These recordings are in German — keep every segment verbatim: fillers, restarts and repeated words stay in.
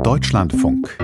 Deutschlandfunk.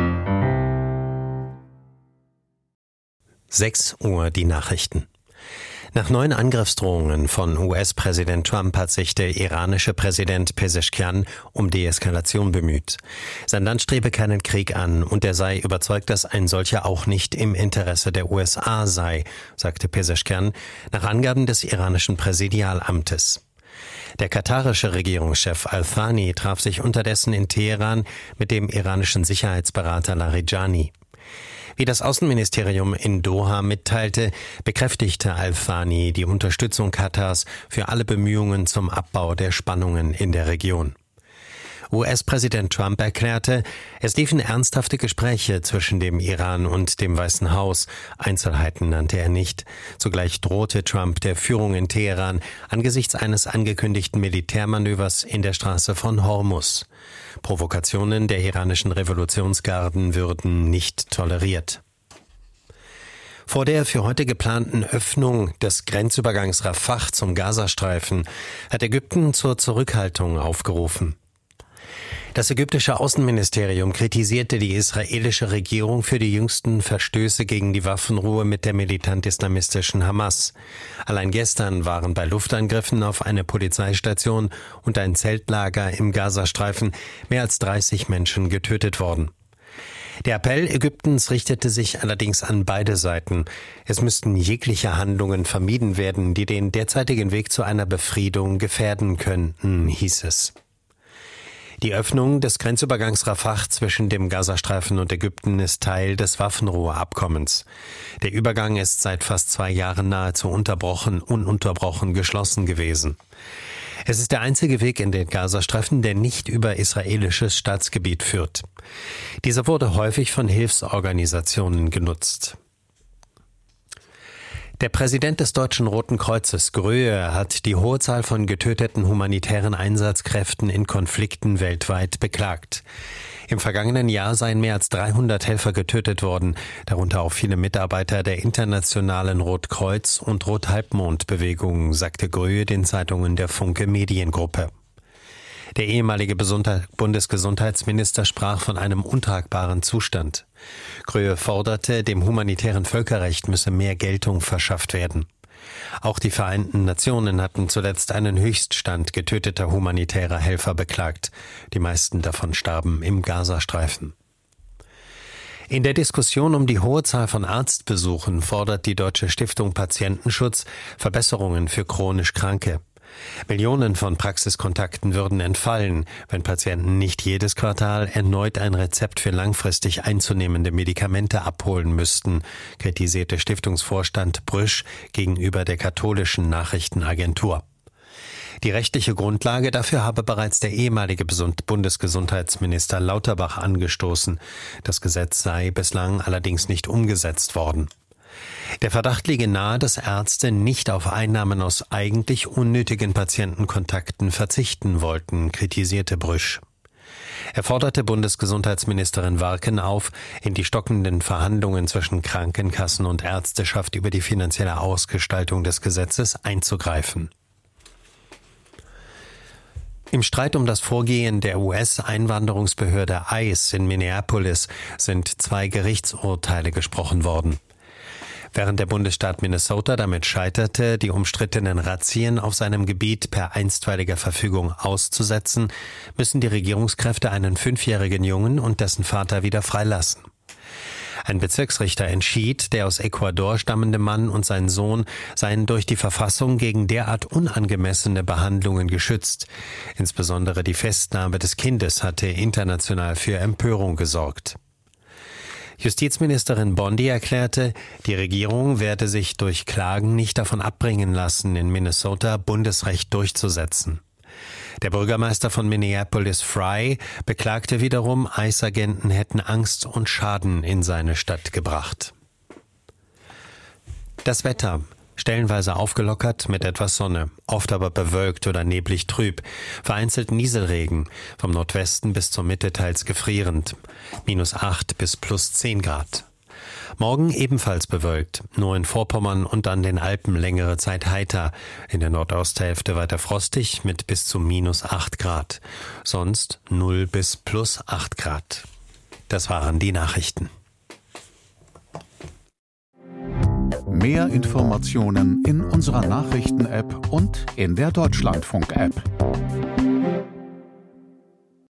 sechs Uhr die Nachrichten. Nach neuen Angriffsdrohungen von U S-Präsident Trump hat sich der iranische Präsident Pezeshkian um Deeskalation bemüht. Sein Land strebe keinen Krieg an und er sei überzeugt, dass ein solcher auch nicht im Interesse der U S A sei, sagte Pezeshkian nach Angaben des iranischen Präsidialamtes. Der katarische Regierungschef Al-Thani traf sich unterdessen in Teheran mit dem iranischen Sicherheitsberater Larijani. Wie das Außenministerium in Doha mitteilte, bekräftigte Al-Thani die Unterstützung Katars für alle Bemühungen zum Abbau der Spannungen in der Region. U S-Präsident Trump erklärte, es liefen ernsthafte Gespräche zwischen dem Iran und dem Weißen Haus. Einzelheiten nannte er nicht. Zugleich drohte Trump der Führung in Teheran angesichts eines angekündigten Militärmanövers in der Straße von Hormuz. Provokationen der iranischen Revolutionsgarden würden nicht toleriert. Vor der für heute geplanten Öffnung des Grenzübergangs Rafah zum Gazastreifen hat Ägypten zur Zurückhaltung aufgerufen. Das ägyptische Außenministerium kritisierte die israelische Regierung für die jüngsten Verstöße gegen die Waffenruhe mit der militant-islamistischen Hamas. Allein gestern waren bei Luftangriffen auf eine Polizeistation und ein Zeltlager im Gazastreifen mehr als dreißig Menschen getötet worden. Der Appell Ägyptens richtete sich allerdings an beide Seiten. Es müssten jegliche Handlungen vermieden werden, die den derzeitigen Weg zu einer Befriedung gefährden könnten, hieß es. Die Öffnung des Grenzübergangs Rafah zwischen dem Gazastreifen und Ägypten ist Teil des Waffenruheabkommens. Der Übergang ist seit fast zwei Jahren nahezu unterbrochen, ununterbrochen geschlossen gewesen. Es ist der einzige Weg in den Gazastreifen, der nicht über israelisches Staatsgebiet führt. Dieser wurde häufig von Hilfsorganisationen genutzt. Der Präsident des Deutschen Roten Kreuzes, Gröhe, hat die hohe Zahl von getöteten humanitären Einsatzkräften in Konflikten weltweit beklagt. Im vergangenen Jahr seien mehr als dreihundert Helfer getötet worden, darunter auch viele Mitarbeiter der internationalen Rotkreuz- und Rothalbmond-Bewegung, sagte Gröhe den Zeitungen der Funke Mediengruppe. Der ehemalige Bundesgesundheitsminister sprach von einem untragbaren Zustand. Gröhe forderte, dem humanitären Völkerrecht müsse mehr Geltung verschafft werden. Auch die Vereinten Nationen hatten zuletzt einen Höchststand getöteter humanitärer Helfer beklagt. Die meisten davon starben im Gazastreifen. In der Diskussion um die hohe Zahl von Arztbesuchen fordert die Deutsche Stiftung Patientenschutz Verbesserungen für chronisch Kranke. Millionen von Praxiskontakten würden entfallen, wenn Patienten nicht jedes Quartal erneut ein Rezept für langfristig einzunehmende Medikamente abholen müssten, kritisierte Stiftungsvorstand Brüsch gegenüber der katholischen Nachrichtenagentur. Die rechtliche Grundlage dafür habe bereits der ehemalige Bundesgesundheitsminister Lauterbach angestoßen. Das Gesetz sei bislang allerdings nicht umgesetzt worden. Der Verdacht liege nahe, dass Ärzte nicht auf Einnahmen aus eigentlich unnötigen Patientenkontakten verzichten wollten, kritisierte Brüsch. Er forderte Bundesgesundheitsministerin Warken auf, in die stockenden Verhandlungen zwischen Krankenkassen und Ärzteschaft über die finanzielle Ausgestaltung des Gesetzes einzugreifen. Im Streit um das Vorgehen der U S-Einwanderungsbehörde ICE in Minneapolis sind zwei Gerichtsurteile gesprochen worden. Während der Bundesstaat Minnesota damit scheiterte, die umstrittenen Razzien auf seinem Gebiet per einstweiliger Verfügung auszusetzen, müssen die Regierungskräfte einen fünfjährigen Jungen und dessen Vater wieder freilassen. Ein Bezirksrichter entschied, der aus Ecuador stammende Mann und sein Sohn seien durch die Verfassung gegen derart unangemessene Behandlungen geschützt. Insbesondere die Festnahme des Kindes hatte international für Empörung gesorgt. Justizministerin Bondi erklärte, die Regierung werde sich durch Klagen nicht davon abbringen lassen, in Minnesota Bundesrecht durchzusetzen. Der Bürgermeister von Minneapolis, Fry, beklagte wiederum, ICE-Agenten hätten Angst und Schaden in seine Stadt gebracht. Das Wetter. Stellenweise aufgelockert mit etwas Sonne, oft aber bewölkt oder neblig trüb, vereinzelt Nieselregen, vom Nordwesten bis zur Mitte teils gefrierend, minus acht bis plus zehn Grad. Morgen ebenfalls bewölkt, nur in Vorpommern und an den Alpen längere Zeit heiter, in der Nordosthälfte weiter frostig mit bis zu minus acht Grad, sonst null bis plus acht Grad. Das waren die Nachrichten. Mehr Informationen in unserer Nachrichten-App und in der Deutschlandfunk-App.